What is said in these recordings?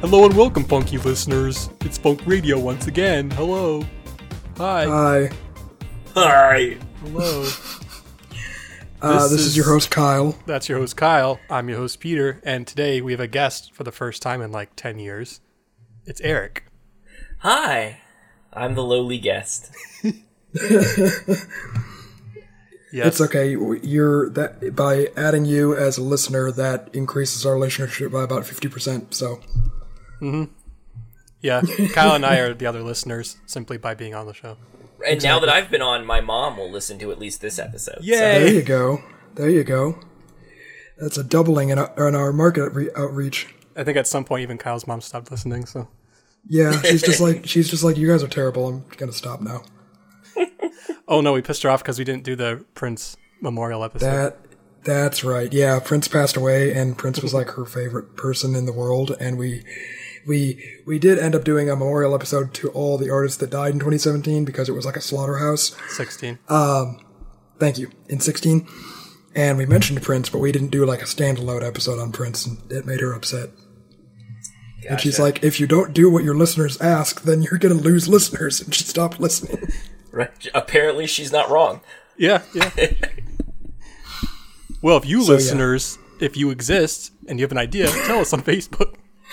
Hello and welcome, funky listeners. It's Funk Radio once again. Hello. Hi. Hi. Hi. Hello. This is your host, Kyle. That's your host, Kyle. I'm your host, Peter. And today we have a guest for the first time in like 10 years. It's Eric. Hi. I'm the lowly guest. Yes. It's okay. By adding you as a listener, that increases our listenership by about 50%. So. Yeah. Kyle and I are the other listeners simply by being on the show. And now that I've been on, my mom will listen to at least this episode. Yay! There you go. There you go. That's a doubling in our market outreach. I think at some point even Kyle's mom stopped listening. So. Yeah, she's just like you guys are terrible. I'm gonna stop now. Oh no, we pissed her off because we didn't do the Prince memorial episode. That's right. Yeah, Prince passed away, and Prince was like her favorite person in the world, and we did end up doing a memorial episode to all the artists that died in 2017 because it was like a slaughterhouse. 16. Thank you. In 16. And we mentioned Prince, but we didn't do like a standalone episode on Prince, and it made her upset. Gotcha. And she's like, if you don't do what your listeners ask, then you're going to lose listeners, and she stopped listening. Right. Apparently she's not wrong. Yeah. Well, if you listeners, if you exist, and you have an idea, tell us on Facebook.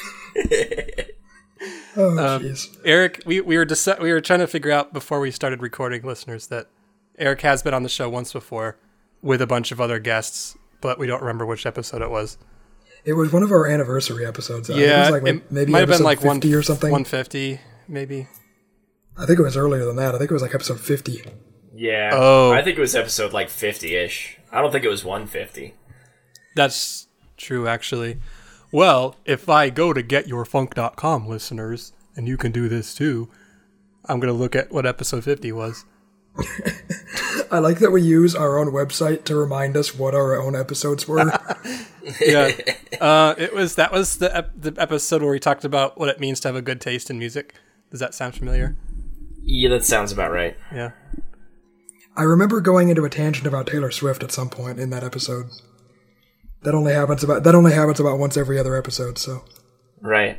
Oh, jeez. Eric, we were trying to figure out before we started recording, listeners, that Eric has been on the show once before with a bunch of other guests, but we don't remember which episode it was. It was one of our anniversary episodes. Yeah, it was like maybe might have been like 50 or something. 150, maybe. I think it was earlier than that. I think it was like episode 50. Yeah. Oh. I think it was episode like 50-ish. I don't think it was 150. That's true, actually. Well, if I go to getyourfunk.com, listeners, and you can do this too, I'm going to look at what episode 50 was. I like that we use our own website to remind us what our own episodes were. Yeah. That was the episode where we talked about what it means to have a good taste in music. Does that sound familiar? Yeah, that sounds about right. Yeah. I remember going into a tangent about Taylor Swift at some point in that episode. That only happens about once every other episode, so. Right.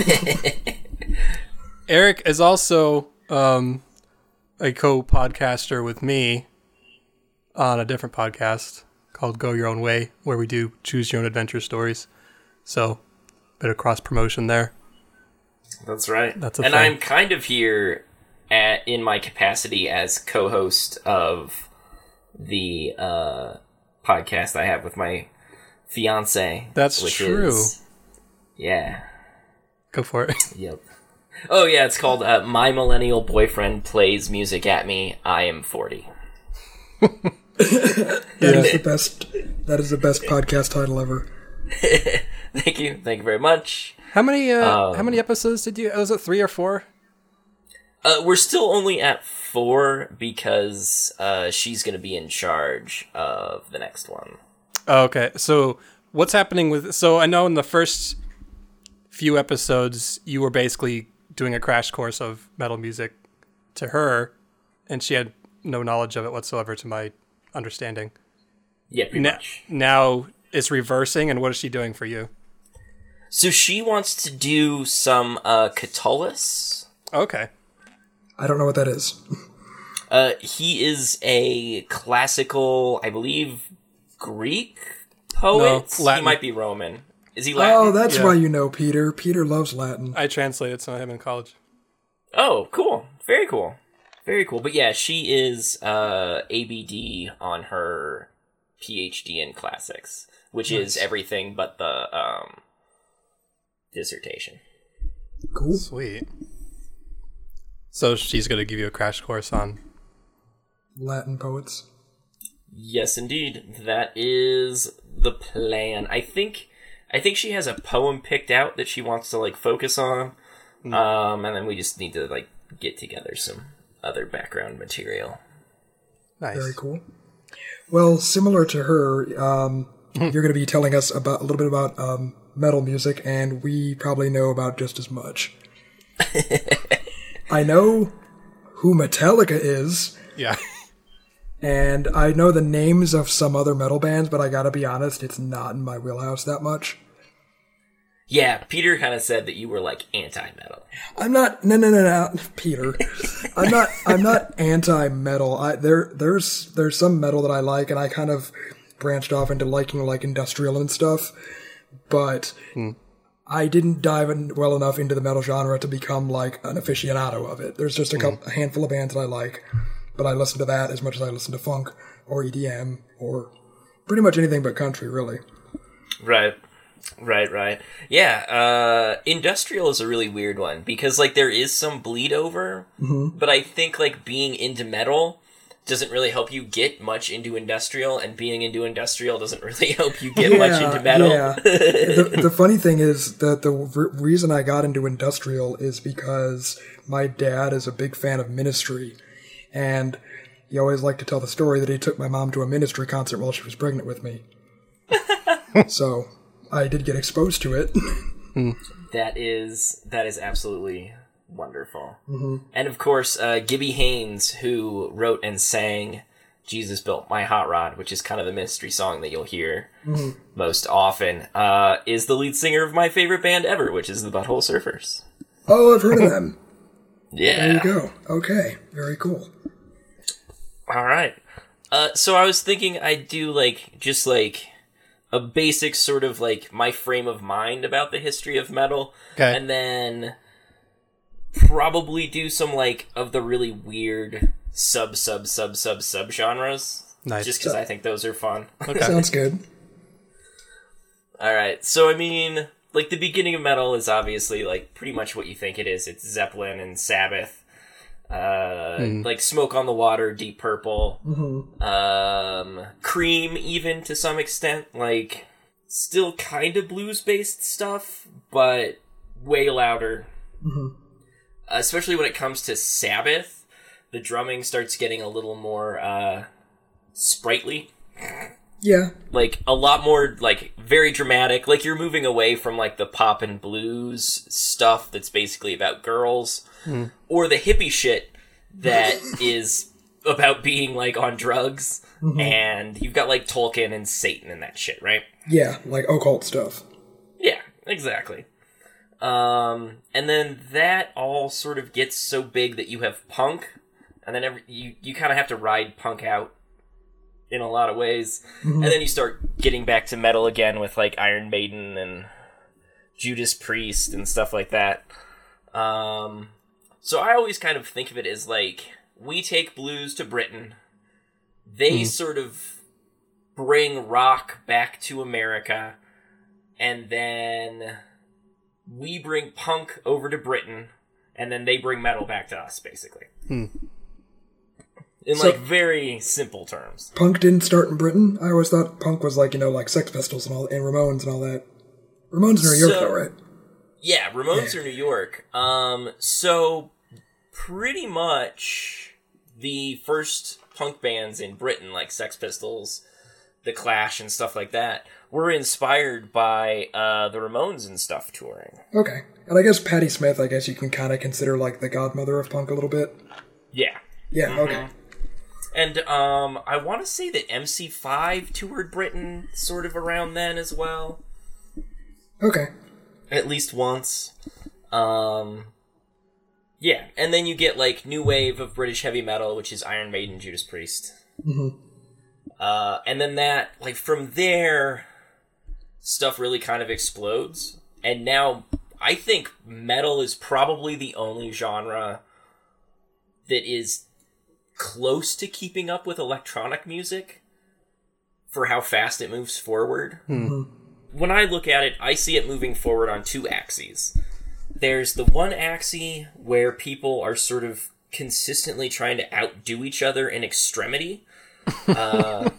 Eric is also a co-podcaster with me on a different podcast called Go Your Own Way, where we do choose your own adventure stories. So, bit of cross-promotion there. That's right. That's a and thing. I'm kind of here in my capacity as co-host of the podcast I have with my fiance. That's true. Yeah. Go for it. Yep. Oh yeah, it's called My Millennial Boyfriend Plays Music at Me. I Am 40. That is the best podcast title ever. Thank you very much. How many episodes did you? Was it 3 or 4? We're still only at 4 because she's going to be in charge of the next one. Oh, okay. So what's happening with? So I know in the first few episodes you were basically doing a crash course of metal music to her, and she had no knowledge of it whatsoever, to my understanding. Yeah, pretty much. Now it's reversing, and what is she doing for you? So she wants to do some Catullus. Okay. I don't know what that is. He is a classical, I believe, Greek poet. No, Latin. He might be Roman. Is he Latin? Oh, that's Yeah. why you know Peter. Peter loves Latin. I translated some of him in college. Oh, cool. Very cool. Very cool. But yeah, she is ABD on her PhD in classics, which is everything but the dissertation. Cool. Sweet. So she's going to give you a crash course on... Latin poets. Yes, indeed. That is the plan. I think she has a poem picked out that she wants to focus on. And then we just need to get together some other background material. Nice. Very cool. Well, similar to her, you're going to be telling us a little bit about metal music, and we probably know about just as much. I know who Metallica is. Yeah. And I know the names of some other metal bands, but I gotta be honest, it's not in my wheelhouse that much. Yeah, Peter kind of said that you were like anti-metal. I'm not. No, Peter. I'm not anti-metal. There's some metal that I like, and I kind of branched off into liking like industrial and stuff. But I didn't dive in well enough into the metal genre to become like an aficionado of it. There's just a handful of bands that I like, but I listen to that as much as I listen to funk or EDM or pretty much anything but country, really. Right. Yeah, industrial is a really weird one, because, like, there is some bleed over, but I think, like, being into metal doesn't really help you get much into industrial, and being into industrial doesn't really help you get much into metal. Yeah. The funny thing is that the reason I got into industrial is because my dad is a big fan of Ministry, and he always liked to tell the story that he took my mom to a Ministry concert while she was pregnant with me. So I did get exposed to it. That is absolutely wonderful. And of course, Gibby Haynes, who wrote and sang Jesus Built My Hot Rod, which is kind of the Ministry song that you'll hear most often, is the lead singer of my favorite band ever, which is the Butthole Surfers. Oh, I've heard of them. Yeah. There you go. Okay. Very cool. All right. So I was thinking I'd do, like, just, like, a basic sort of, like, my frame of mind about the history of metal. Okay. And then probably do some, like, of the really weird sub-genres. Nice. Just because I think those are fun. Okay. Sounds good. All right. So, I mean, like, the beginning of metal is obviously, like, pretty much what you think it is. It's Zeppelin and Sabbath. Like Smoke on the Water, Deep Purple, Cream, even to some extent, like, still kind of blues-based stuff, but way louder. Especially when it comes to Sabbath, the drumming starts getting a little more, sprightly. Yeah. Like, a lot more, like, very dramatic. Like, you're moving away from, like, the pop and blues stuff that's basically about girls. Or the hippie shit that is about being, like, on drugs. And you've got, like, Tolkien and Satan and that shit, right? Yeah, like occult stuff. Yeah, exactly. And then that all sort of gets so big that you have punk. And then you kind of have to ride punk out in a lot of ways. And then you start getting back to metal again with, like, Iron Maiden and Judas Priest and stuff like that. So I always kind of think of it as, like, we take blues to Britain. They sort of bring rock back to America. And then we bring punk over to Britain. And then they bring metal back to us, basically. In, like, very simple terms. Punk didn't start in Britain? I always thought punk was like, like Sex Pistols and Ramones and all that. Ramones are New York, though, right? Yeah, Ramones are New York. So pretty much the first punk bands in Britain, like Sex Pistols, The Clash, and stuff like that, were inspired by the Ramones and stuff touring. Okay. And I guess Patti Smith, you can kind of consider, like, the godmother of punk a little bit. Yeah. Yeah, okay. And I want to say that MC5 toured Britain sort of around then as well. Okay. At least once. Yeah, and then you get, like, new wave of British heavy metal, which is Iron Maiden, Judas Priest. And then that, like, from there, stuff really kind of explodes. And now, I think metal is probably the only genre that is close to keeping up with electronic music for how fast it moves forward. When I look at it, I see it moving forward on two axes. There's the one axis where people are sort of consistently trying to outdo each other in extremity. And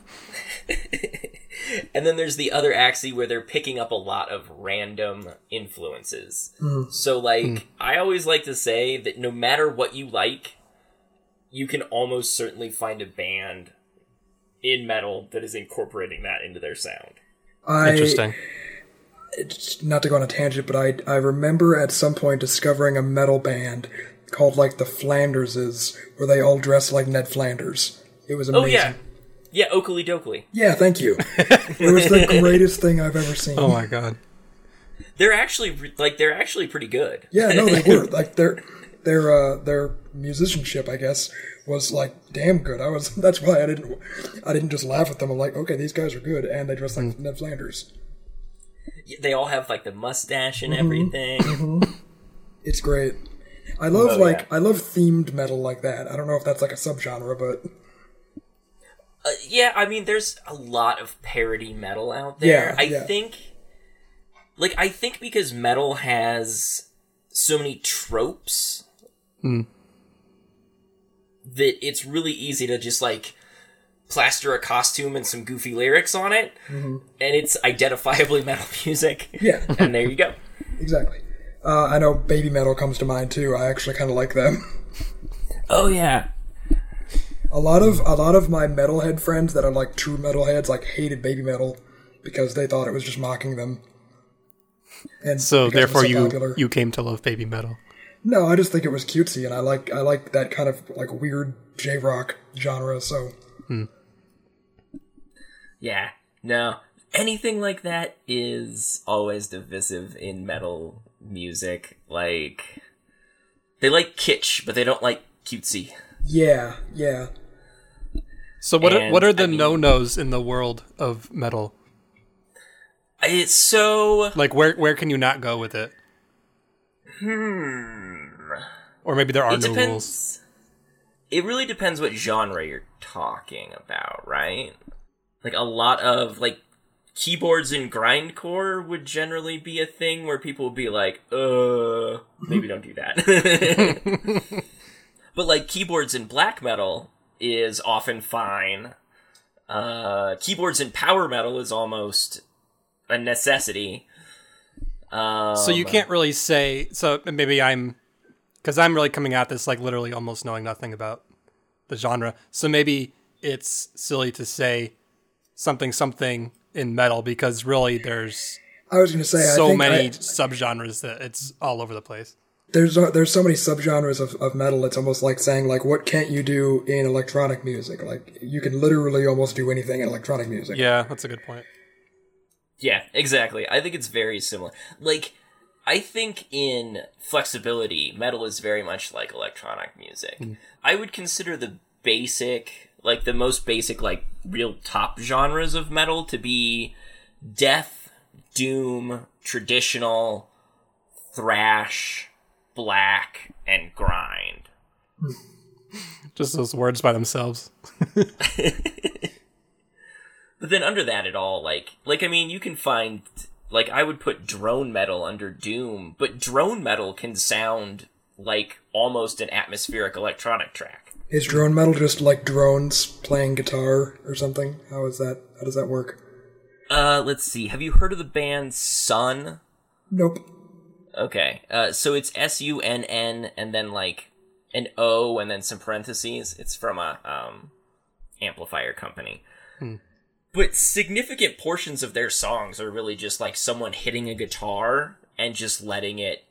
then there's the other axis where they're picking up a lot of random influences. So, like, I always like to say that no matter what you like, you can almost certainly find a band in metal that is incorporating that into their sound. Interesting. Not to go on a tangent, but I remember at some point discovering a metal band called, like, the Flanderses, where they all dress like Ned Flanders. It was amazing. Oh, yeah. Yeah, Oakley Dokley. Yeah, thank you. It was the greatest thing I've ever seen. Oh, my God. They're actually pretty good. Yeah, no, they were. Like their musicianship, I guess, was like damn good. That's why I didn't just laugh at them. I'm like, okay, these guys are good, and they dress like Ned Flanders. They all have like the mustache and everything. It's great. I love I love themed metal like that. I don't know if that's like a subgenre, but yeah, I mean, there's a lot of parody metal out there. I think because metal has so many tropes that it's really easy to just like plaster a costume and some goofy lyrics on it, and it's identifiably metal music. Yeah. And there you go. Exactly. I know Baby Metal comes to mind too. I actually kind of like them. Oh yeah. A lot of my metalhead friends that are like true metalheads like hated Baby Metal because they thought it was just mocking them. And so therefore popular. you came to love Baby Metal. No, I just think it was cutesy, and I like that kind of like weird J-rock genre. So yeah, no, anything like that is always divisive in metal music. Like they like kitsch, but they don't like cutesy. Yeah. So what are the no-nos in the world of metal? It's so like where can you not go with it? Or maybe there are no rules. It really depends what genre you're talking about, right? Like a lot of like keyboards in grindcore would generally be a thing where people would be like, maybe don't do that. But like keyboards in black metal is often fine. Keyboards in power metal is almost a necessity. So you can't really say, so maybe because I'm really coming at this like literally almost knowing nothing about the genre. So maybe it's silly to say something in metal because really there's I was going to say so many subgenres that it's all over the place. There's so many subgenres of metal. It's almost like saying like, what can't you do in electronic music? Like you can literally almost do anything in electronic music. Yeah, that's a good point. Yeah, exactly. I think it's very similar. Like, I think in flexibility, metal is very much like electronic music. I would consider the most basic, like, real top genres of metal to be death, doom, traditional, thrash, black, and grind. Just those words by themselves. But then under that it all, like I mean, you can find, like, I would put drone metal under doom, but drone metal can sound like almost an atmospheric electronic track. Is drone metal just like drones playing guitar or something? How does that work? Let's see. Have you heard of the band Sunn? Nope. Okay. So it's Sunn and then like an O and then some parentheses. It's from a amplifier company. But significant portions of their songs are really just like someone hitting a guitar and just letting it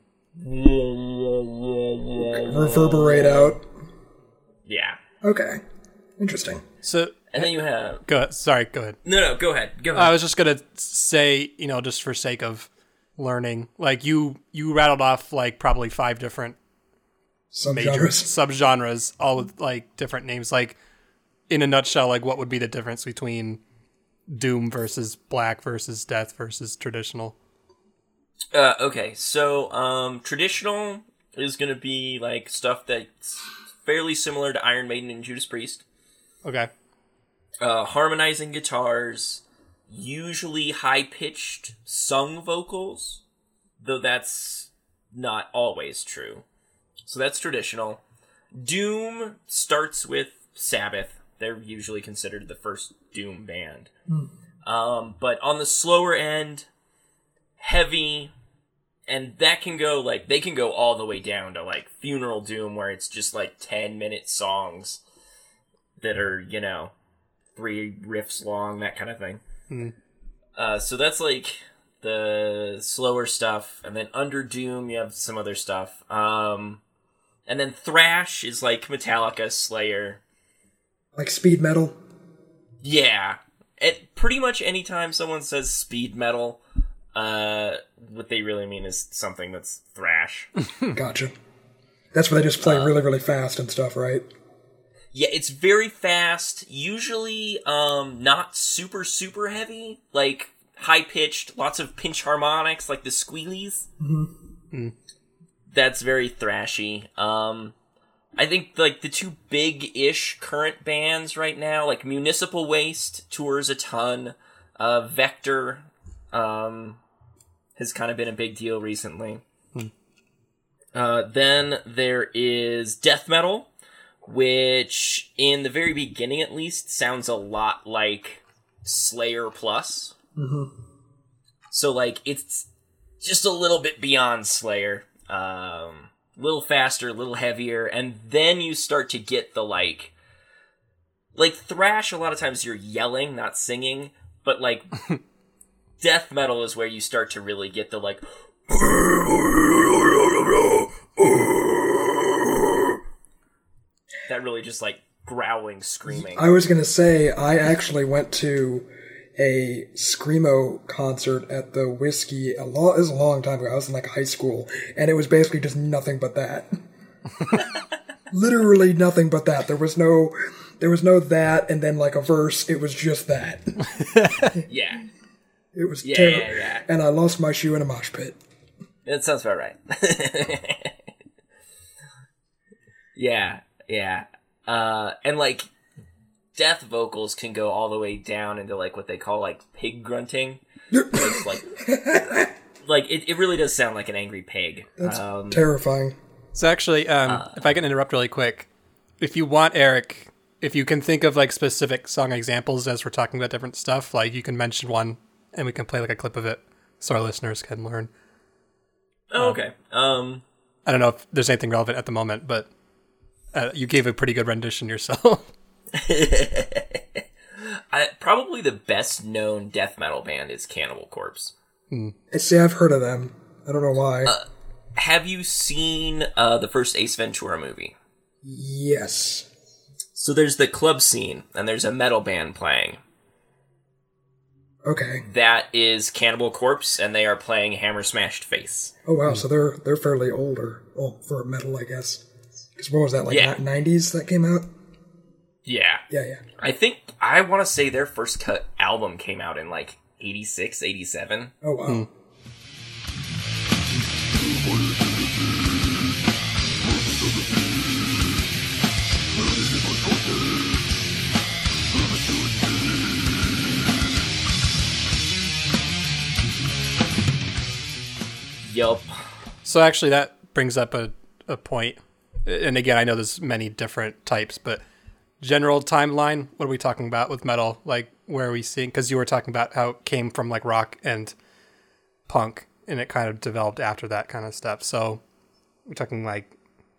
reverberate out. Yeah. Okay. Interesting. So and then you have go ahead. Sorry, go ahead. No, go ahead. I was just gonna say, just for sake of learning, like you rattled off like probably 5 different major subgenres, all with like different names. Like in a nutshell, like what would be the difference between doom versus black versus death versus traditional? Okay, so traditional is gonna be like stuff that's fairly similar to Iron Maiden and Judas Priest. Okay. Harmonizing guitars, usually high-pitched sung vocals, though that's not always true. So that's traditional. Doom starts with Sabbath. They're usually considered the first doom band. But on the slower end, heavy, and that can go, like, they can go all the way down to, like, Funeral Doom, where it's just, like, 10-minute songs that are, 3 riffs long, that kind of thing. So that's, like, the slower stuff, and then under Doom, you have some other stuff. And then thrash is, like, Metallica, Slayer. Like speed metal? Yeah. Pretty much anytime someone says speed metal, What they really mean is something that's thrash. Gotcha. That's where they just play really, really fast and stuff, right? Yeah, it's very fast, usually not super, super heavy, like high-pitched, lots of pinch harmonics, like the squealies. Mm-hmm. That's very thrashy. I think like the two big-ish current bands right now, like Municipal Waste tours a ton. Vector has kind of been a big deal recently. Then there is death metal, which in the very beginning at least sounds a lot like Slayer Plus. Mm-hmm. So like it's just a little bit beyond Slayer. Little faster, a little heavier, and then you start to get the like thrash. A lot of times you're yelling, not singing, but like death metal is where you start to really get the like that really just like growling, screaming. I was gonna say, I actually went to a Screamo concert at the Whiskey it was a long time ago. I was in like high school, and it was basically just nothing but that. Literally nothing but that. There was no that, and then like a verse. It was just that. Yeah. It was terrible. Yeah. And I lost my shoe in a mosh pit. That sounds about right. Yeah. And like death vocals can go all the way down into like what they call like pig grunting. It's like it really does sound like an angry pig. That's terrifying. So actually, if I can interrupt really quick, if you want, Eric, if you can think of like specific song examples as we're talking about different stuff, like you can mention one and we can play like a clip of it so our listeners can learn. Oh, okay. I don't know if there's anything relevant at the moment, but you gave a pretty good rendition yourself. Probably the best known death metal band is Cannibal Corpse. See, I've heard of them. I don't know why. Have you seen the first Ace Ventura movie? Yes. So there's the club scene, and there's a metal band playing. Okay. That is Cannibal Corpse, and they are playing Hammer Smashed Face. Oh wow, so they're fairly older. Oh, for metal, I guess. Because what was that, like 90s that came out? Yeah. Yeah. I want to say their first cut album came out in like 86, 87. Oh wow. Yup. So actually that brings up a point. And again, I know there's many different types, but general timeline, what are we talking about with metal? Like, where are we seeing? Because you were talking about how it came from like rock and punk, and it kind of developed after that kind of stuff. So we're talking like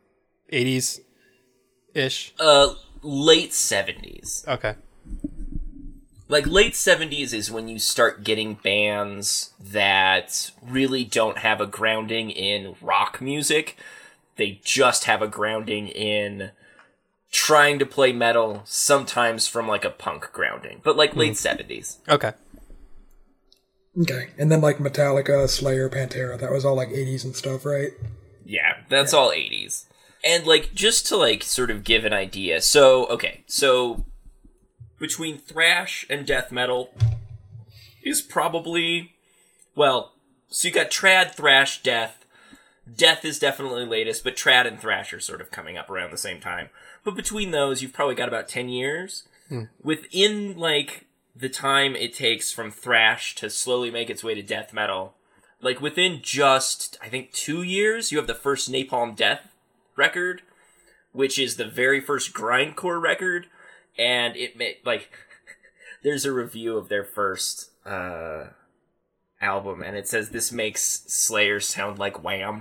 80s-ish? Late 70s. Okay. Like, late 70s is when you start getting bands that really don't have a grounding in rock music. They just have a grounding in trying to play metal, sometimes from, like, a punk grounding. But, like, late 70s. Okay. Okay. And then, like, Metallica, Slayer, Pantera, that was all, like, 80s and stuff, right? Yeah, that's all 80s. And, like, just to, like, sort of give an idea. So, between thrash and death metal is probably, well, so you got trad, thrash, death. Death is definitely latest, but trad and thrash are sort of coming up around the same time. But between those, you've probably got about 10 years. Within, like, the time it takes from thrash to slowly make its way to death metal, like, within just, I think, 2 years, you have the first Napalm Death record, which is the very first grindcore record. And it like, there's a review of their first album, and it says this makes Slayer sound like Wham.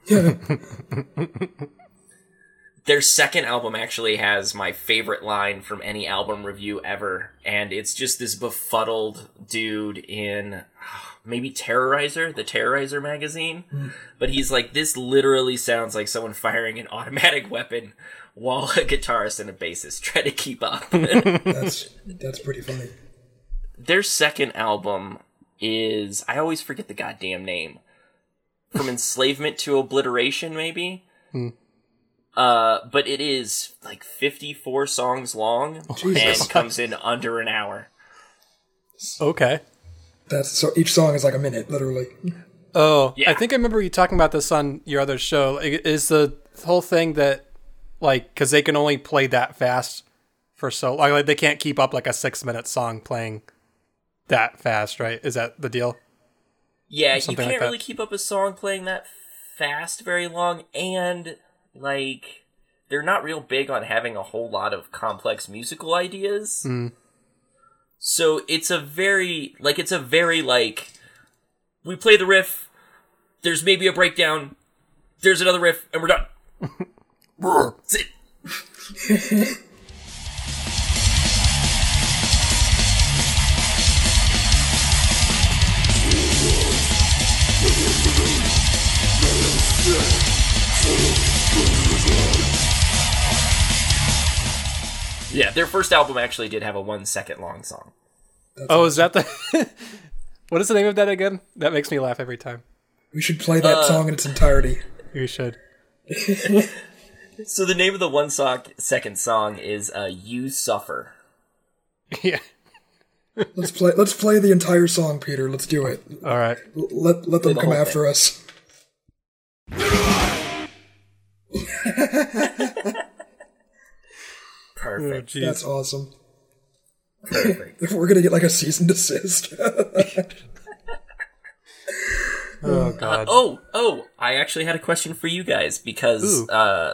Their second album actually has my favorite line from any album review ever, and it's just this befuddled dude in maybe Terrorizer, the Terrorizer magazine, but he's like, this literally sounds like someone firing an automatic weapon while a guitarist and a bassist try to keep up. That's pretty funny. Their second album is, I always forget the goddamn name. From Enslavement to Obliteration, maybe? But it is like 54 songs long and comes in under an hour. Okay. So each song is like a minute, literally. Oh, Yeah. I think I remember you talking about this on your other show. Like, is the whole thing that, like, because they can only play that fast for so like they can't keep up like a 6-minute song playing that fast, right? Is that the deal? Yeah, you Something can't like that. really keep up a song playing that fast very long, and, like, they're not real big on having a whole lot of complex musical ideas. So it's a very, like, we play the riff, there's maybe a breakdown, there's another riff, and we're done. That's it. Yeah, their first album actually did have a 1 second long song. Is that the... What is the name of that again? That makes me laugh every time. We should play that song in its entirety. You should. So the name of the 1 second song is You Suffer. Yeah. Let's play the entire song, Peter. Let's do it. All right. Let them the come whole after us. Perfect. Jeez. That's awesome. Perfect. We're gonna get like a cease and desist. Oh god. I actually had a question for you guys because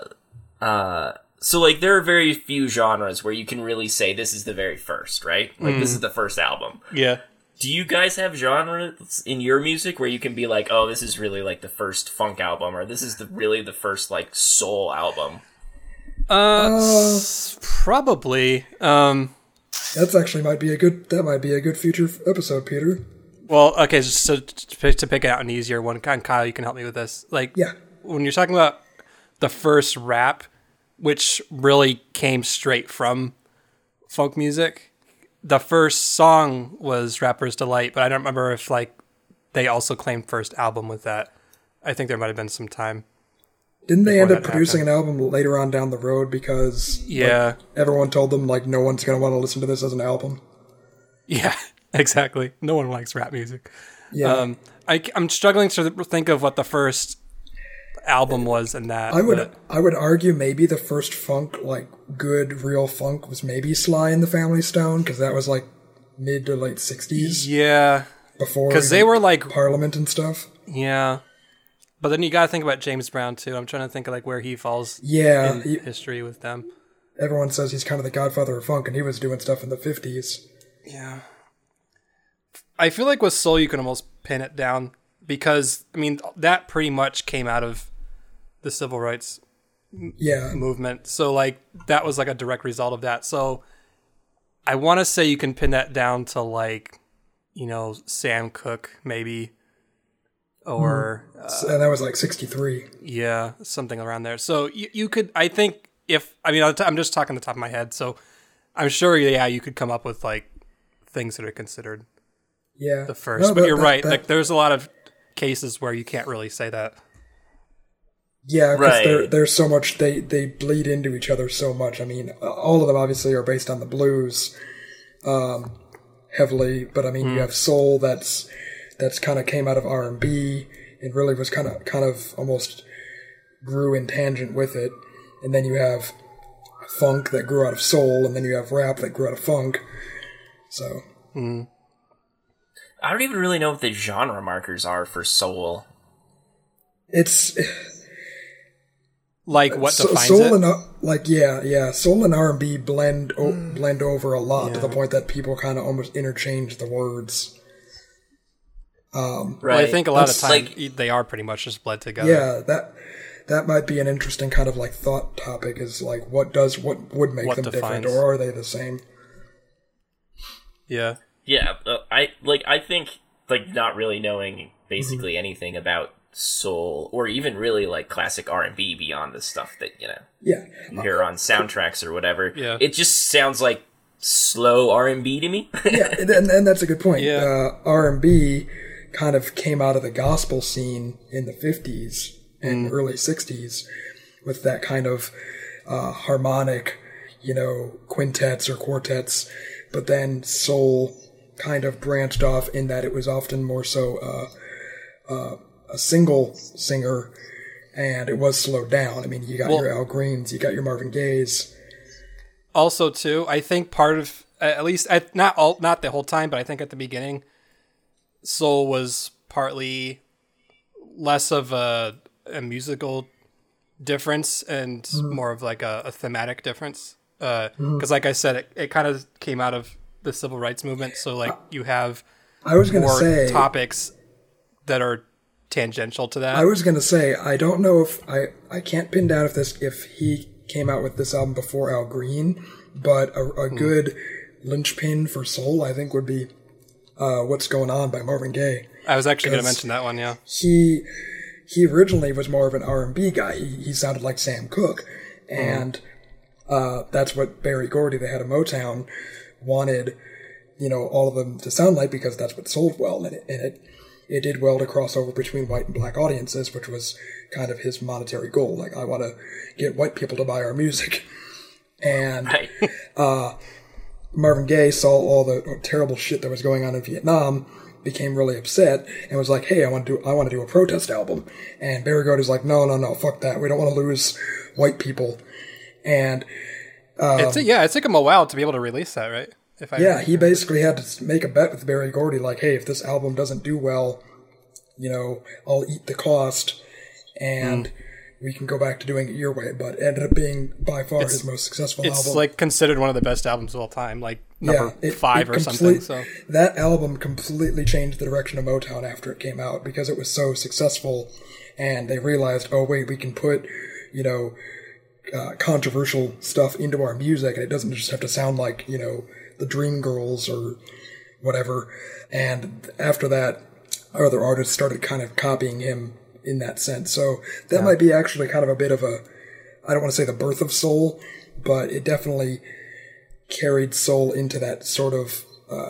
so like there are very few genres where you can really say this is the very first, right? Like this is the first album. Yeah. Do you guys have genres in your music where you can be like, oh, this is really like the first funk album, or this is really the first like soul album? Probably. That's actually might be a good future episode, Peter. Well, okay, so to pick out an easier one, Kyle, you can help me with this. Like, Yeah. when you're talking about the first rap, which really came straight from folk music, the first song was Rapper's Delight, but I don't remember if, like, they also claimed first album with that. I think there might have been some time. Didn't they end Before up that producing happened. an album later on down the road because Yeah. everyone told them like no one's gonna want to listen to this as an album? Yeah, exactly. No one likes rap music. Yeah. I'm struggling to think of what the first album was in that. I would argue maybe the first funk, like good real funk, was maybe Sly and the Family Stone, because that was like mid to late 60s Yeah. before Because they even were like, Parliament and stuff. yeah. But then you gotta think about James Brown too. I'm trying to think of like where he falls Yeah, in history with them. everyone says he's kind of the godfather of funk, and he was doing stuff in the 50s. Yeah. I feel like with soul you can almost pin it down because I mean that pretty much came out of the civil rights Yeah, movement. So like that was like a direct result of that. So I want to say you can pin that down to like, you know, Sam Cooke maybe, or and that was like 63. yeah, something around there. So you could, I think if, I mean, I'm just talking the top of my head. So I'm sure, yeah, you could come up with like things that are considered Yeah, the first, No, but that- you're that- right. that- Like there's a lot of cases where you can't really say that. Yeah, because Right. there's so much, they bleed into each other so much. I mean, all of them obviously are based on the blues, heavily, but I mean, you have soul that's kind of came out of R&B and really was kind of almost grew in tangent with it. And then you have funk that grew out of soul, and then you have rap that grew out of funk. So, I don't even really know what the genre markers are for soul. it's Like what defines soul it? and soul and R&B blend over a lot to the point that people kind of almost interchange the words. Right. Well, I think a lot of That's times like- they are pretty much just bled together. Yeah, that might be an interesting kind of like thought topic, is like what would make What them different, defines- or are they the same? Yeah. Yeah, I think like not really knowing basically anything about soul or even really like classic R&B beyond the stuff that, you know, Yeah, you hear on soundtracks or whatever. Yeah. It just sounds like slow R&B to me. Yeah, and that's a good point. Yeah. R&B kind of came out of the gospel scene in the 50s and early 60s with that kind of harmonic, quintets or quartets, but then soul kind of branched off in that it was often more so a single singer, and it was slowed down. I mean, you got your Al Greens, you got your Marvin Gayes. Also, too, I think part of, at least, not the whole time, but I think at the beginning, soul was partly less of a musical difference and more of like a thematic difference. Because like I said, it kind of came out of the civil rights movement. So like you have more topics that are tangential to that. I was going to say, I don't know if I can't pin down if he came out with this album before Al Green, but a good linchpin for soul, I think, would be What's Going On by Marvin Gaye. I was actually going to mention that one, yeah. He originally was more of an R&B guy. He sounded like Sam Cooke, and that's what Berry Gordy, the head of Motown, wanted, all of them to sound like, because that's what sold well, and it did well to cross over between white and black audiences, which was kind of his monetary goal. Like, I want to get white people to buy our music. And Marvin Gaye saw all the terrible shit that was going on in Vietnam, became really upset, and was like, hey, I want to do a protest album. And Berry Gordy's like, no, fuck that. We don't want to lose white people. And it took him a while to be able to release that, right? He basically had to make a bet with Berry Gordy, like, hey, if this album doesn't do well, I'll eat the cost, and we can go back to doing it your way. But it ended up being by far his most successful album. It's like considered one of the best albums of all time, like number 5 or something. So that album completely changed the direction of Motown after it came out, because it was so successful, and they realized, oh wait, we can put, controversial stuff into our music, and it doesn't just have to sound like, the Dreamgirls or whatever. And after that, other artists started kind of copying him in that sense. So that might be actually kind of a bit of I don't want to say the birth of soul, but it definitely carried soul into that sort of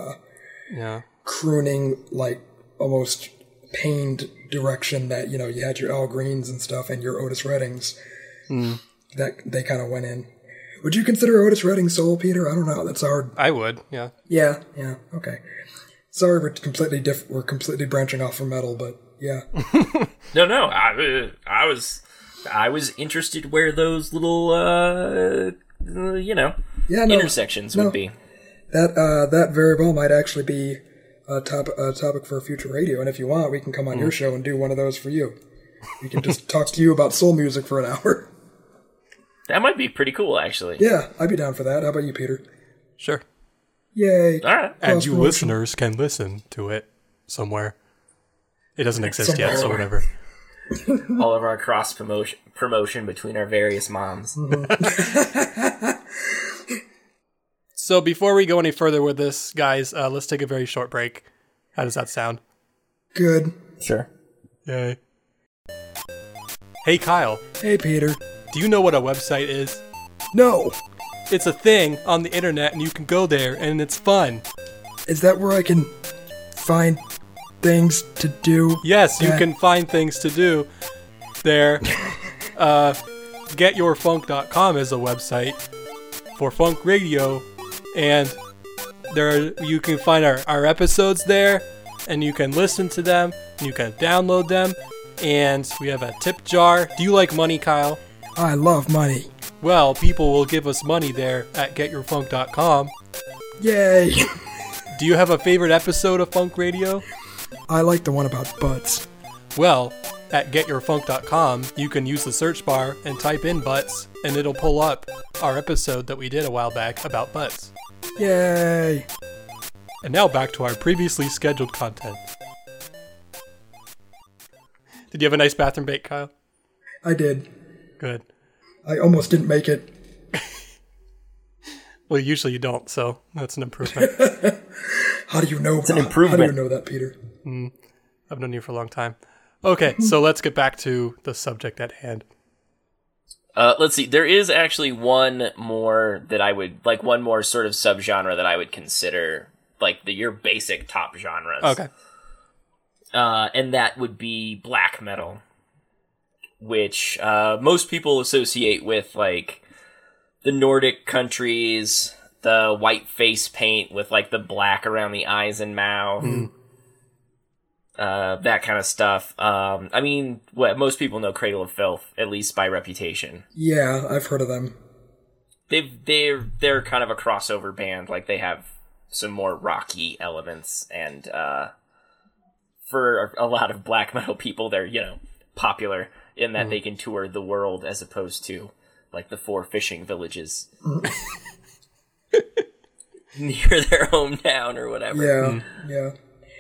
crooning, like almost pained direction that, you had your Al Greens and stuff and your Otis Reddings that they kind of went in. Would you consider Otis Redding soul, Peter? I don't know. That's hard. I would, yeah. Yeah, okay. Sorry, we're completely branching off from metal, but yeah. No. I was interested where those little, intersections would be. That very well might actually be a topic for a future radio, and if you want, we can come on your show and do one of those for you. We can just talk to you about soul music for an hour. That might be pretty cool, actually. Yeah, I'd be down for that. How about you, Peter? Sure. Yay. All right. And you listeners can listen to it somewhere. It doesn't exist yet, so whatever. All of our cross promotion between our various moms. So before we go any further with this, guys, let's take a very short break. How does that sound? Good. Sure. Yay. Hey, Kyle. Hey, Peter. Do you know what a website is? No. It's a thing on the internet, and you can go there, and it's fun. Is that where I can find things to do? Yes, you can find things to do there. GetYourFunk.com is a website for funk radio, and you can find our episodes there, and you can listen to them, and you can download them, and we have a tip jar. Do you like money, Kyle? I love money. Well, people will give us money there at GetYourFunk.com. Yay! Do you have a favorite episode of Funk Radio? I like the one about butts. Well, at GetYourFunk.com, you can use the search bar and type in butts, and it'll pull up our episode that we did a while back about butts. Yay! And now back to our previously scheduled content. Did you have a nice bathroom break, Kyle? I did. Good. I almost didn't make it. Well, usually you don't, so that's an improvement. How do you know? It's an improvement. How do you know that, Peter? I've known you for a long time. Okay, so let's get back to the subject at hand. Let's see. There is actually one more that I would like. One more sort of subgenre that I would consider like your basic top genres. Okay. And that would be black metal, which most people associate with like the Nordic countries, the white face paint with like the black around the eyes and mouth. That kind of stuff. I mean, most people know Cradle of Filth, at least by reputation. Yeah, I've heard of them. They're kind of a crossover band. Like, they have some more rocky elements, and for a lot of black metal people, they're, popular in that they can tour the world as opposed to, like, the 4 fishing villages near their hometown or whatever. Yeah.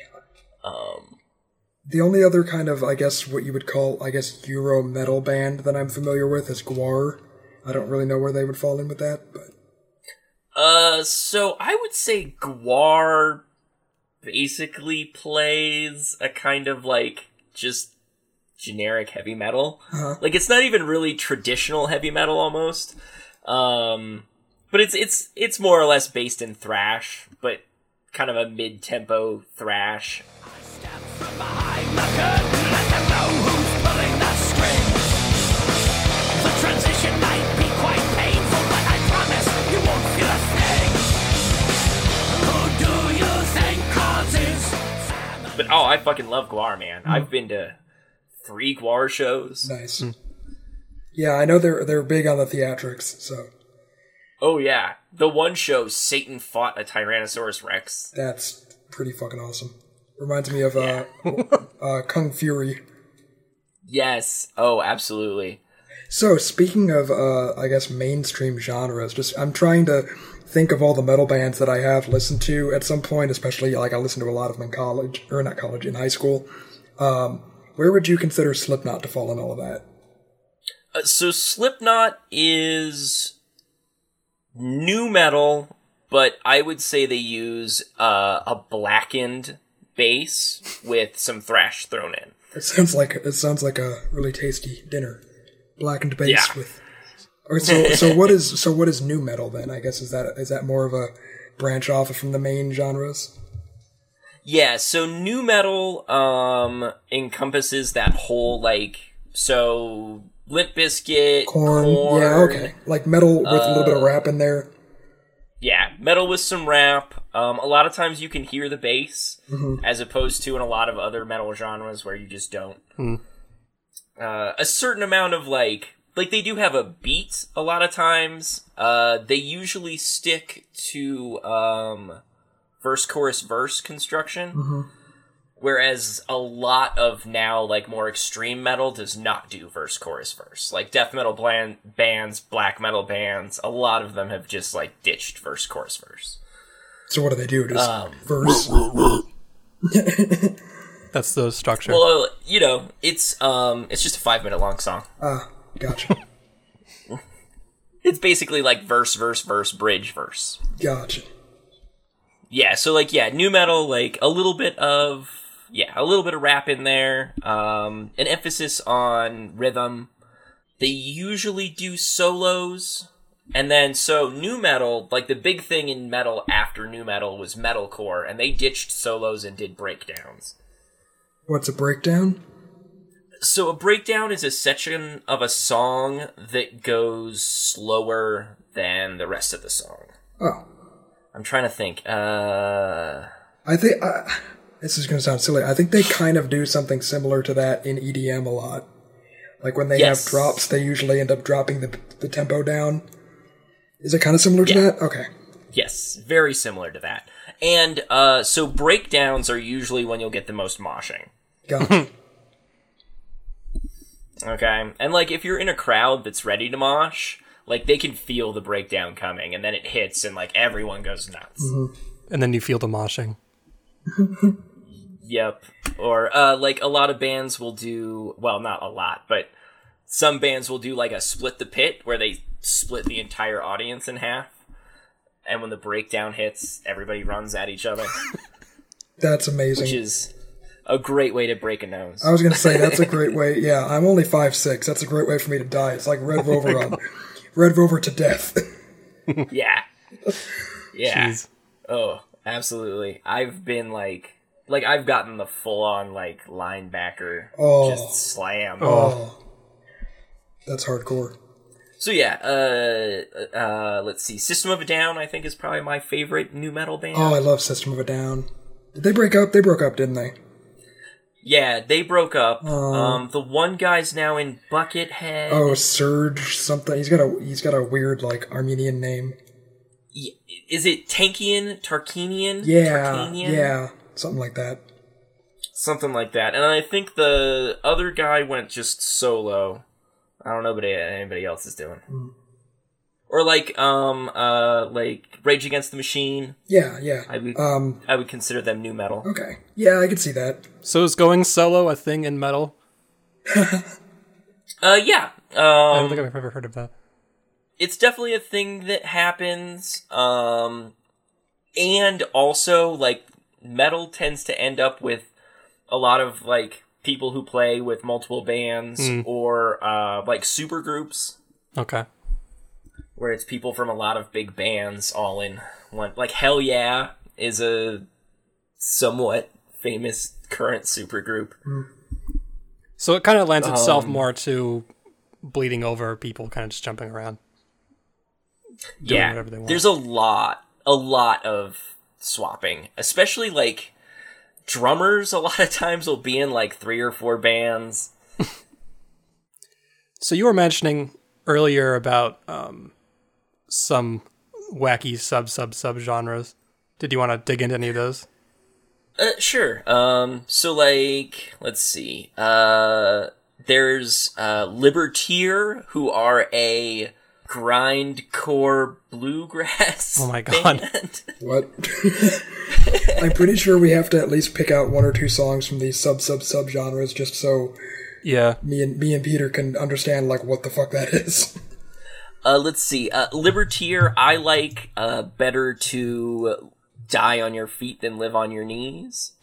The only other kind of, I guess, what you would call, Euro metal band that I'm familiar with is Gwar. I don't really know where they would fall in with that, but... So I would say Gwar basically plays a kind of, like, just generic heavy metal. Uh-huh. Like, it's not even really traditional heavy metal, almost. But it's more or less based in thrash, but kind of a mid-tempo thrash. From behind the curtain, let them know who's pulling the strings. The transition might be quite painful, but I promise you won't feel a thing. Who do you think causes? But I fucking love Gwar, man. I've been to 3 Gwar shows. Nice. Yeah, I know they're big on the theatrics, so. Oh yeah, the one show Satan fought a Tyrannosaurus Rex. That's pretty fucking awesome. Reminds me of Kung Fury. Yes. Oh, absolutely. So, speaking of, mainstream genres, I'm trying to think of all the metal bands that I have listened to at some point, especially, I listened to a lot of them in high school. Where would you consider Slipknot to fall in all of that? So, Slipknot is new metal, but I would say they use a blackened bass with some thrash thrown in. It sounds like a really tasty dinner. Blackened bass with. Or so what is new metal then? I guess is that more of a branch off from the main genres? Yeah, so new metal encompasses that whole Limp Bizkit, Korn. Yeah, okay. Like metal with a little bit of rap in there. Yeah, metal with some rap. A lot of times you can hear the bass, as opposed to in a lot of other metal genres where you just don't. A certain amount of, they do have a beat a lot of times. They usually stick to verse, chorus, verse construction. Whereas a lot of now, more extreme metal does not do verse, chorus, verse. Like, death metal bands, black metal bands, a lot of them have just, ditched verse, chorus, verse. So what do they do? Just verse? That's the structure. Well, it's just a 5-minute long song. Gotcha. It's basically verse, verse, verse, bridge, verse. Gotcha. Yeah, so, new metal, a little bit of rap in there, an emphasis on rhythm. They usually do solos, and then, so, new metal, the big thing in metal after new metal was metalcore, and they ditched solos and did breakdowns. What's a breakdown? So, a breakdown is a section of a song that goes slower than the rest of the song. Oh. I'm trying to think, I think, this is going to sound silly. I think they kind of do something similar to that in EDM a lot. Like when they have drops, they usually end up dropping the tempo down. Is it kind of similar to that? Okay. Yes, very similar to that. And so breakdowns are usually when you'll get the most moshing. Gotcha. Okay. And if you're in a crowd that's ready to mosh, they can feel the breakdown coming, and then it hits, and everyone goes nuts. And then you feel the moshing. Yep. Or, a lot of bands will do, well, not a lot, but some bands will do, a split the pit, where they split the entire audience in half, and when the breakdown hits, everybody runs at each other. That's amazing. Which is a great way to break a nose. I was going to say, that's a great way. Yeah, I'm only 5'6". That's a great way for me to die. It's like Red Rover on Red Rover to death. Yeah. Yeah. Jeez. Oh, absolutely. I've been like I've gotten the full on like linebacker just slam. Oh. That's hardcore. So yeah, let's see. System of a Down, I think, is probably my favorite new metal band. Oh, I love System of a Down. Did they break up? They broke up, didn't they? Yeah, they broke up. The one guy's now in Buckethead. Oh, Serge something. He's got a weird like Armenian name. Is it Tankian? Tarkanian? Yeah, Tarkanian? yeah, something like that. Something like that. And I think the other guy went just solo. I don't know what anybody else is doing. Or like Rage Against the Machine. Yeah, yeah. I would consider them new metal. Okay. Yeah, I could see that. So is going solo a thing in metal? Yeah. I don't think I've ever heard of that. It's definitely a thing that happens. And also, like, metal tends to end up with a lot of, like, people who play with multiple bands or, like, super groups. Okay. Where it's people from a lot of big bands all in one. Like, Hell Yeah is a somewhat famous current super group. So it kind of lends itself more to bleeding over people kind of just jumping around. Doing whatever they want. There's a lot of swapping. Especially, like, drummers a lot of times will be in, like, 3 or 4 bands. So you were mentioning earlier about some wacky sub genres. Did you want to dig into any of those? Sure. So, like, let's see. There's Libertier, who are a grindcore bluegrass Oh my god. band. What? I'm pretty sure we have to at least pick out 1 or 2 songs from these sub genres just so Yeah. me and Peter can understand like what the fuck that is. Let's see. Libertier, I like better to die on your feet than live on your knees.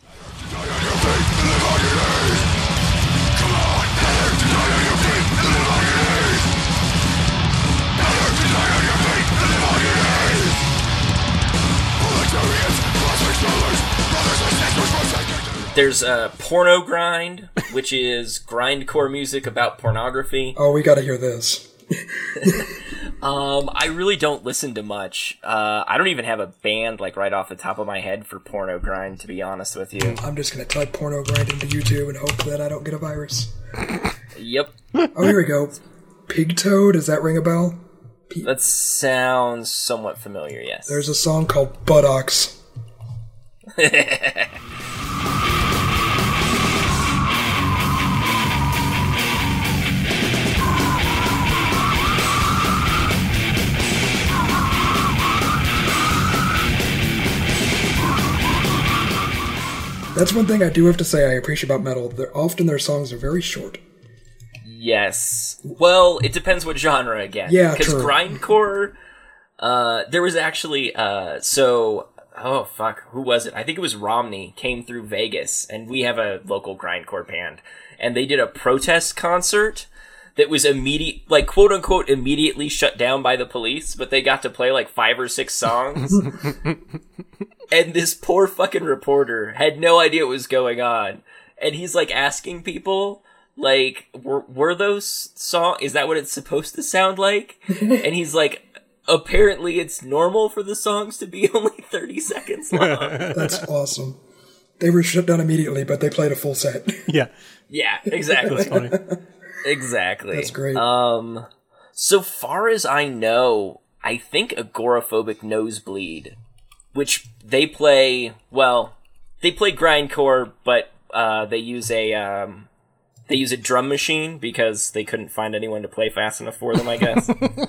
There's Porno Grind, which is grindcore music about pornography. Oh, we gotta hear this. I really don't listen to much. I don't even have a band like right off the top of my head for Porno Grind, to be honest with you. I'm just gonna type porno grind into YouTube and hope that I don't get a virus. Yep. Oh, here we go. Pigtoe, does that ring a bell? That sounds somewhat familiar, yes. There's a song called Buttocks. That's one thing I do have to say I appreciate about metal. Often their songs are very short. Yes. Well, it depends what genre again. Yeah, because true. grindcore. There was actually oh fuck, who was it? I think it was Romney came through Vegas, and we have a local grindcore band, and they did a protest concert that was quote unquote immediately shut down by the police, but they got to play like 5 or 6 songs. And this poor fucking reporter had no idea what was going on. And he's like asking people, like, were those songs, is that what it's supposed to sound like? And he's like, apparently it's normal for the songs to be only 30 seconds long. That's awesome. They were shut down immediately, but they played a full set. Yeah. Yeah, exactly. That's funny. Exactly. That's great. So far as I know, I think Agoraphobic Nosebleed, which they play grindcore, but they use a drum machine because they couldn't find anyone to play fast enough for them, I guess.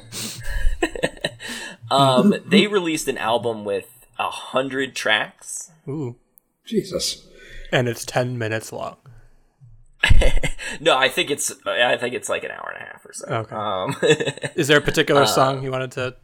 They released an album with 100 tracks. Ooh. Jesus. And it's 10 minutes long. No, I think it's like an hour and a half or so. Okay. Is there a particular song you wanted to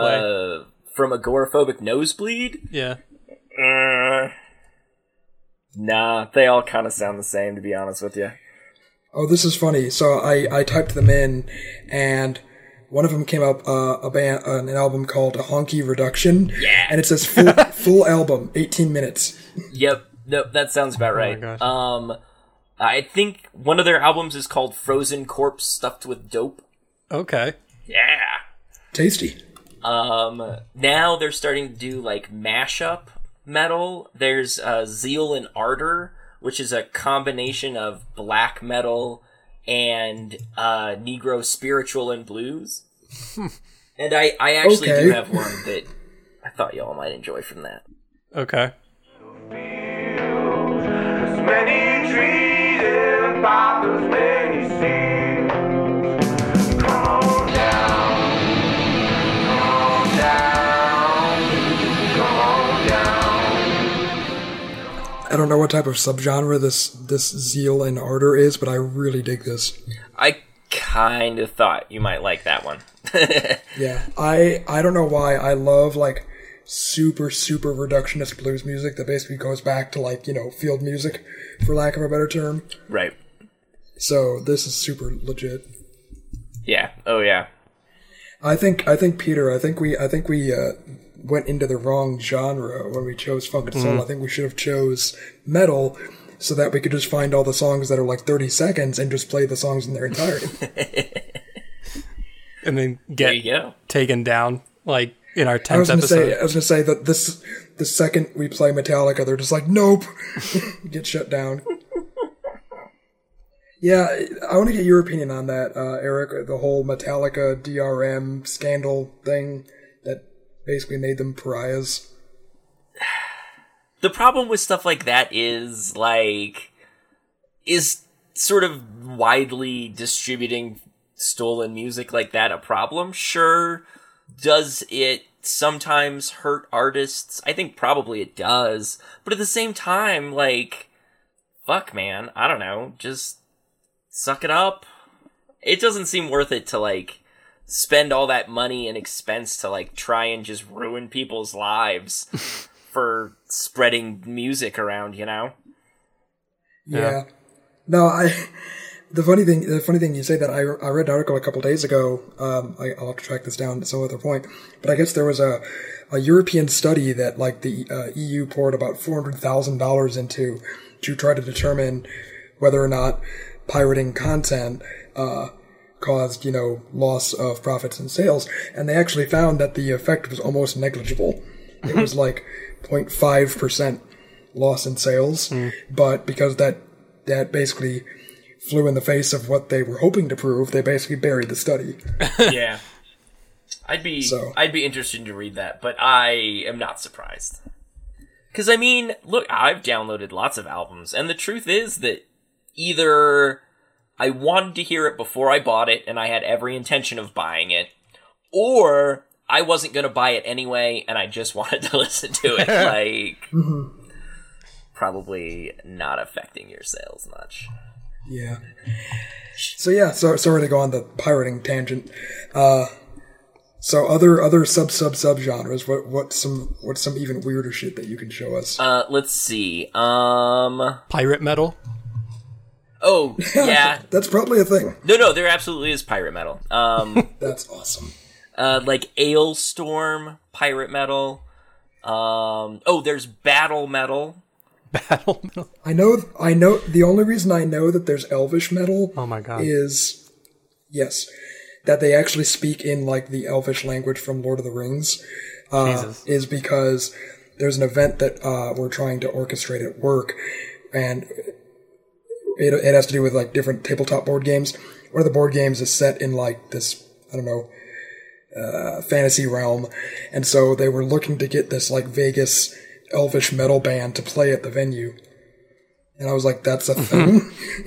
play? From Agoraphobic Nosebleed? Yeah. Nah, they all kind of sound the same, to be honest with you. Oh, this is funny. So I typed them in, and one of them came up an album called Honky Reduction. Yeah. And it says full album, 18 minutes. Yep. Nope, that sounds about right. my gosh. I think one of their albums is called Frozen Corpse Stuffed with Dope. Okay. Yeah. Tasty. Now they're starting to do like mashup metal. There's Zeal and Ardor, which is a combination of black metal and Negro spiritual and blues. And I actually do have one that I thought y'all might enjoy from that. Okay. There's many trees and about those many seas. Come on down, come on down, come on down. I don't know what type of subgenre this Zeal and Ardor is, but I really dig this. I kind of thought you might like that one. Yeah, I don't know why I love like super reductionist blues music that basically goes back to like, you know, field music, for lack of a better term. Right. So this is super legit. Yeah. Oh yeah. I think Peter, I think we went into the wrong genre when we chose funk and soul. I think we should have chose metal so that we could just find all the songs that are like 30 seconds and just play the songs in their entirety. And then There you go. taken down, like, in our 10th I was episode. gonna say that the second we play Metallica, they're just like, nope, get shut down. Yeah, I want to get your opinion on that, Eric. The whole Metallica DRM scandal thing that basically made them pariahs. The problem with stuff like that is sort of widely distributing stolen music like that a problem? Sure. Does it sometimes hurt artists? I think probably it does. But at the same time, like, fuck, man. I don't know. Just suck it up. It doesn't seem worth it to, like, spend all that money and expense to, like, try and just ruin people's lives for spreading music around, you know? Yeah. No, the funny thing you say that I read an article a couple days ago. I'll have to track this down at some other point. But I guess there was a European study that like the EU poured about $400,000 into to try to determine whether or not pirating content caused, you know, loss of profits and sales. And they actually found that the effect was almost negligible. It was like 0.5% loss in sales. But because that basically flew in the face of what they were hoping to prove, they basically buried the study. Yeah. I'd be interested to read that, but I am not surprised. Because, I mean, look, I've downloaded lots of albums, and the truth is that either I wanted to hear it before I bought it, and I had every intention of buying it, or I wasn't going to buy it anyway, and I just wanted to listen to it. Like, probably not affecting your sales much. Yeah. So sorry to go on the pirating tangent. So other subgenres. What's some even weirder shit that you can show us? Let's see. Pirate metal? Oh, yeah. That's probably a thing. No, there absolutely is pirate metal. That's awesome. Like Ailstorm pirate metal. There's battle metal. Battle metal? I know. The only reason I know that there's Elvish metal. Oh my god. Is that they actually speak in like the Elvish language from Lord of the Rings. Jesus. Is because there's an event that we're trying to orchestrate at work, and it has to do with like different tabletop board games. One of the board games is set in like this, I don't know, fantasy realm, and so they were looking to get this like Vegas Elvish metal band to play at the venue, and I was like, "That's a thing."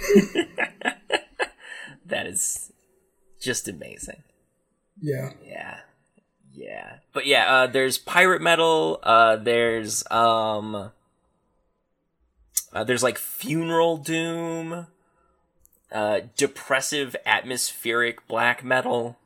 That is just amazing. Yeah. But yeah, there's pirate metal. There's like funeral doom, depressive atmospheric black metal.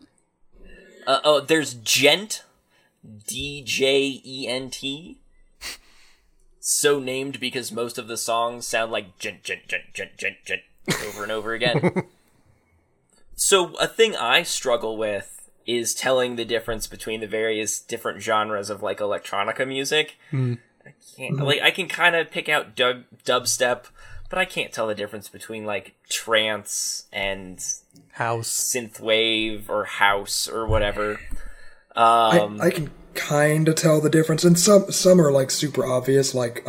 There's djent, DJENT. so named because most of the songs sound like gent, gent, gent, gent, gent, gent over and over again. So a thing I struggle with is telling the difference between the various different genres of like electronica music. I can't like I can kind of pick out dubstep, but I can't tell the difference between like trance and House, synthwave or house or whatever. I can kind of tell the difference, and some are like super obvious, like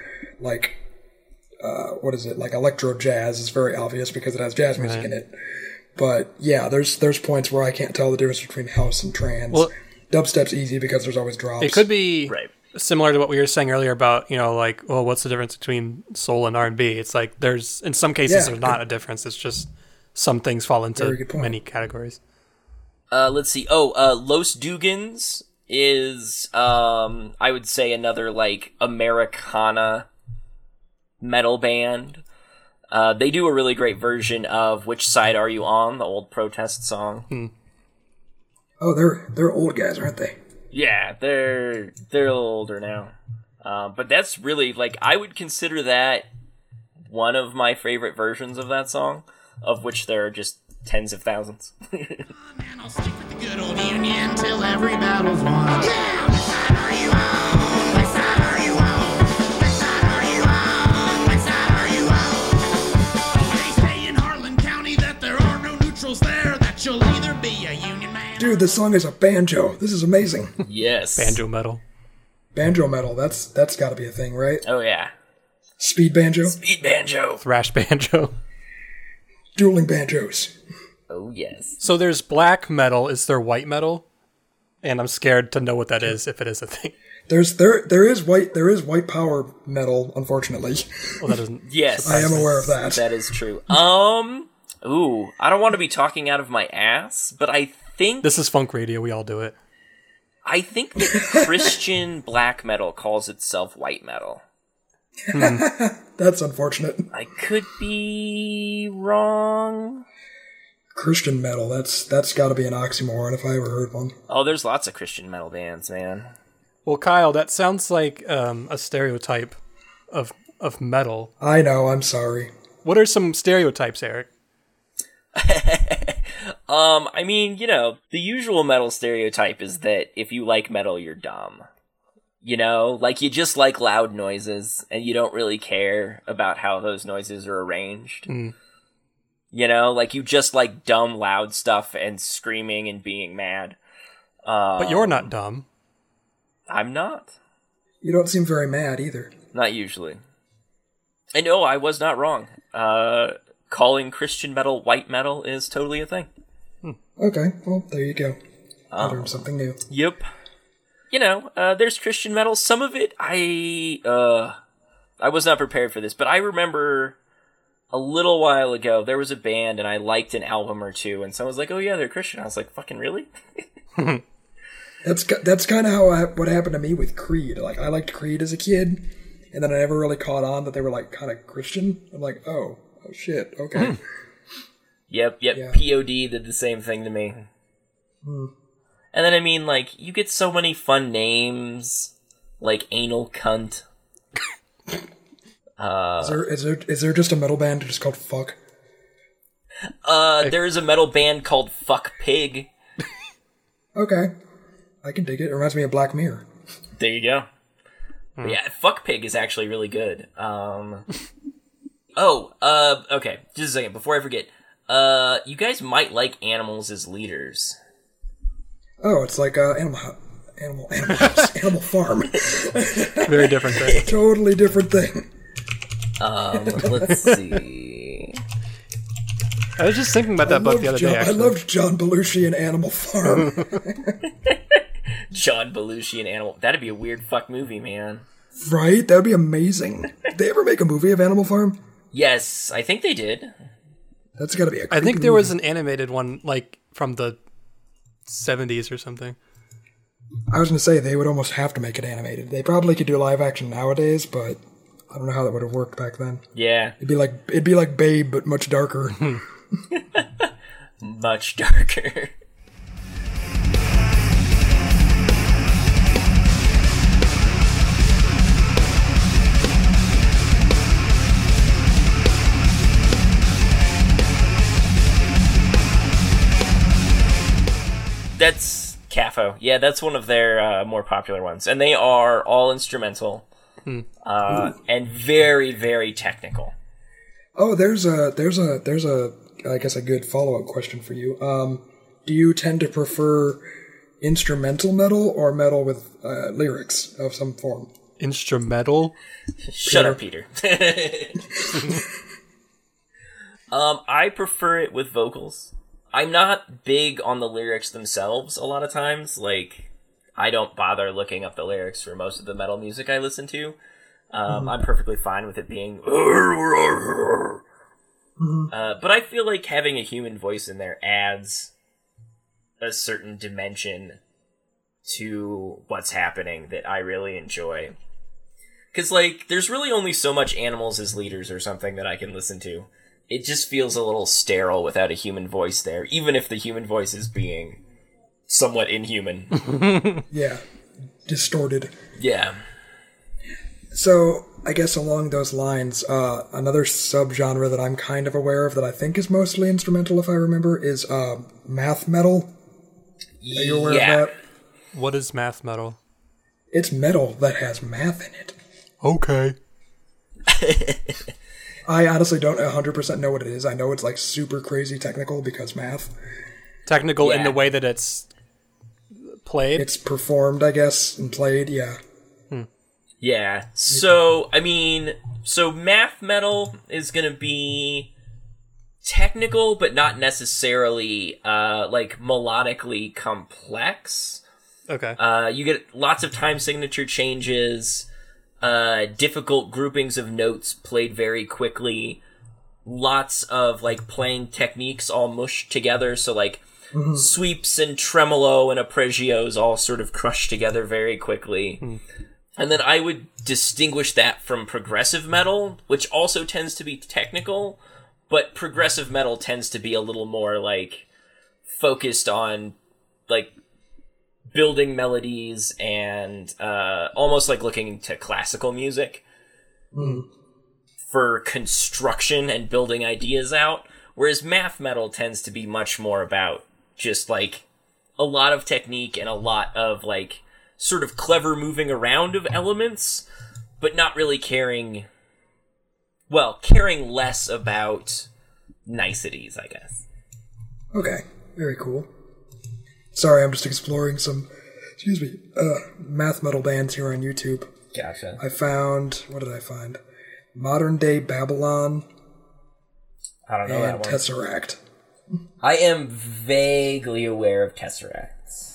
what is it? Like electro jazz is very obvious because it has jazz music in it. But yeah, there's points where I can't tell the difference between house and trance. Well, dubstep's easy because there's always drops. it could be Right. similar to what we were saying earlier about, like, well, what's the difference between soul and R&B? It's like there's, in some cases, there's not a difference. It's just some things fall into many categories. Let's see. Los Dugans is, I would say another, like, Americana metal band. They do a really great version of Which Side Are You On, the old Protest song. Oh, they're old guys, aren't they? Yeah, they're a little older now. But that's really, like, I would consider that one of my favorite versions of that song, of which there are just tens of thousands. And I'll stick with the good old Union till every battle's won. Yeah! Which side are you on? Which side are you on? Which side are you on? Which side are you on? They say in Harlan County that there are no neutrals there, that you'll either be a Union man. Dude, this song is a banjo. This is amazing. Yes. Banjo metal. Banjo metal, that's got to be a thing, right? Oh, yeah. Speed banjo? Speed banjo. Thrash banjo. Dueling banjos. Oh, yes. So there's black metal. Is there white metal? And I'm scared to know what that is, if it is a thing. There is white power metal, unfortunately. Well, that doesn't. Yes. I am aware of that. That is true. Ooh, I don't want to be talking out of my ass, but I think This is funk radio. We all do it. that Christian black metal calls itself white metal. That's unfortunate. I could be wrong. Christian metal, that's got to be an oxymoron if I ever heard one. Oh, there's lots of Christian metal bands, man. Well, Kyle, that sounds like a stereotype of metal. I know, I'm sorry. What are some stereotypes, Eric? I mean, the usual metal stereotype is that if you like metal, you're dumb. Like you just like loud noises and you don't really care about how those noises are arranged. Like you just like dumb loud stuff and screaming and being mad. But you're not dumb. I'm not. You don't seem very mad either. Not usually. And no, I was not wrong. Calling Christian metal white metal is totally a thing. Okay, well, there you go. I learned something new. Yep. There's Christian metal. Some of it, I was not prepared for this, but I remember a little while ago, there was a band and I liked an album or two, and someone was like, oh yeah, they're Christian. I was like, fucking really? That's kind of what happened to me with Creed. Like, I liked Creed as a kid, and then I never really caught on that they were, like, kind of Christian. I'm like, oh shit, okay. Yep, Yeah. POD did the same thing to me. And then, I mean, like, you get so many fun names, like Anal Cunt. Is there just a metal band just called Fuck? There is a metal band called Fuck Pig. Okay. I can dig it. It reminds me of Black Mirror. There you go. Yeah, Fuck Pig is actually really good. Okay, just a second, before I forget. You guys might like Animals as Leaders. Oh, it's like Animal House, Animal Farm. Very different thing. Totally different thing. Let's see. I was just thinking about that book the other day, I actually. loved John Belushi and Animal Farm. John Belushi and Animal. That'd be a weird fuck movie, man. Right? That would be amazing. Did they ever make a movie of Animal Farm? Yes, I think they did. That's got to be a I think creepy there was movie. an animated one, like, from the 70s or something. I was going to say, they would almost have to make it animated. They probably could do live action nowadays, but I don't know how that would have worked back then. Yeah, It'd be like Babe, but much darker. much darker. CAFO. Yeah, that's one of their more popular ones. And they are all instrumental and very, very technical. Oh, there's a I guess a good follow-up question for you. Do you tend to prefer instrumental metal or metal with lyrics of some form? Instrumental? Shut up, Peter. I prefer it with vocals. I'm not big on the lyrics themselves a lot of times. Like, I don't bother looking up the lyrics for most of the metal music I listen to. I'm perfectly fine with it being... but I feel like having a human voice in there adds a certain dimension to what's happening that I really enjoy. Because, like, there's really only so much animals as leaders or something that I can listen to. It just feels a little sterile without a human voice there, even if the human voice is being somewhat inhuman. Yeah. Distorted. Yeah. So, I guess along those lines, another subgenre that I'm kind of aware of that I think is mostly instrumental, if I remember, is math metal. Are you aware of that? What is math metal? It's metal that has math in it. Okay. I honestly don't 100% know what it is. I know it's like super crazy technical because math. Technical in the way that it's played? It's performed, I guess, and played, yeah. Yeah. So, I mean, math metal is going to be technical, but not necessarily, like, melodically complex. Okay. You get lots of time signature changes, difficult groupings of notes played very quickly, lots of, like, playing techniques all mushed together, so, like, sweeps and tremolo and arpeggios all sort of crushed together very quickly. And then I would distinguish that from progressive metal, which also tends to be technical, but progressive metal tends to be a little more, like, focused on, like, building melodies and almost like looking to classical music for construction and building ideas out, whereas math metal tends to be much more about just, like, a lot of technique and a lot of, like, sort of clever moving around of elements, but not really caring less about niceties, I guess. Okay, very cool. Sorry, I'm just exploring some, math metal bands here on YouTube. Gotcha. What did I find? Modern Day Babylon I don't know and that one. Tesseract. I am vaguely aware of Tesseracts.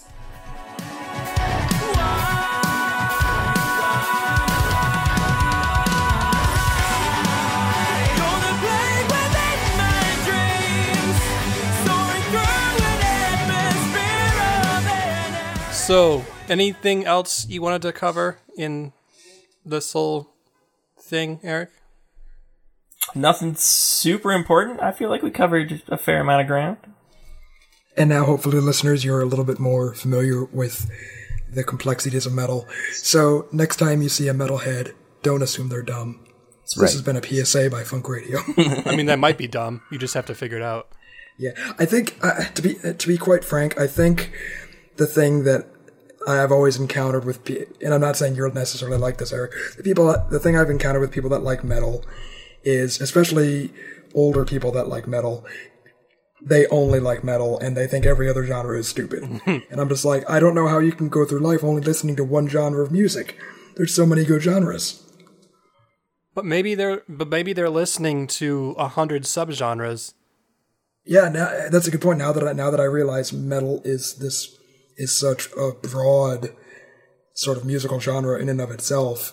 So, anything else you wanted to cover in this whole thing, Eric? Nothing super important. I feel like we covered a fair amount of ground. And now, hopefully, listeners, you're a little bit more familiar with the complexities of metal. So, next time you see a metalhead, don't assume they're dumb. This has been a PSA by Funk Radio. I mean, that might be dumb. You just have to figure it out. Yeah, I think, to be quite frank, I think the thing that I've always encountered with, and I'm not saying you're necessarily like this, Eric, the thing I've encountered with people that like metal is, especially older people that like metal, they only like metal and they think every other genre is stupid. And I'm just like, I don't know how you can go through life only listening to one genre of music. There's so many good genres. But maybe they're listening to 100 subgenres. Yeah, now, that's a good point. Now that I realize metal is such a broad sort of musical genre in and of itself,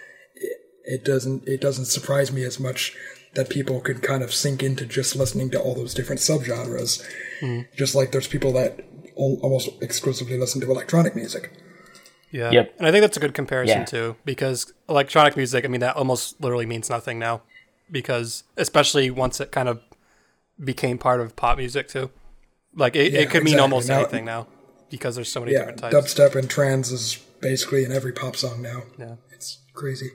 it doesn't surprise me as much that people could kind of sink into just listening to all those different subgenres. Just like there's people that almost exclusively listen to electronic music. Yeah. Yep. And I think that's a good comparison too, because electronic music, I mean, that almost literally means nothing now, because especially once it kind of became part of pop music too. Like it could mean almost anything now, because there's so many different types. Dubstep and trance is basically in every pop song now. Yeah. It's crazy.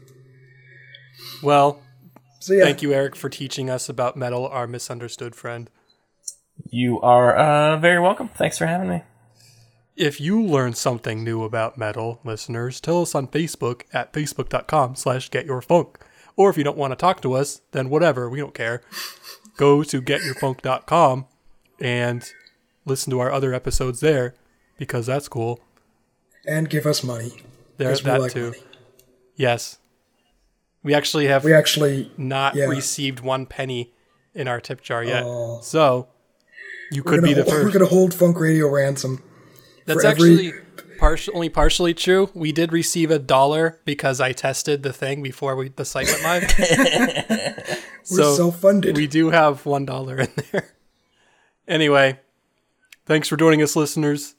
Well, so, yeah. Thank you, Eric, for teaching us about metal, our misunderstood friend. You are very welcome. Thanks for having me. If you learn something new about metal, listeners, tell us on Facebook at facebook.com/getyourfunk. Or if you don't want to talk to us, then whatever, we don't care. Go to getyourfunk.com and listen to our other episodes there, because that's cool. And give us money. There's 'cause we that like too. money. Yes. We actually have not yeah. received 1 penny in our tip jar yet. Oh. So, you could be the We're first. going to hold Funk Radio ransom. That's for actually only partially true. We did receive $1 because I tested the thing before the site went live. We're self-funded. We do have $1 in there. Anyway, thanks for joining us, listeners.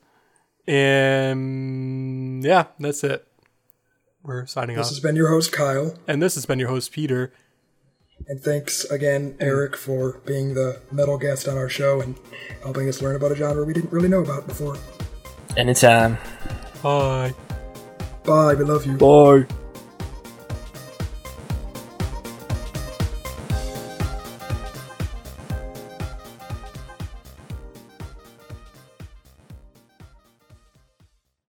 And yeah, that's it. We're signing off. This has been your host, Kyle. And this has been your host, Peter. And thanks again, Eric, for being the metal guest on our show and helping us learn about a genre we didn't really know about before. Anytime. Bye. Bye, we love you. Bye.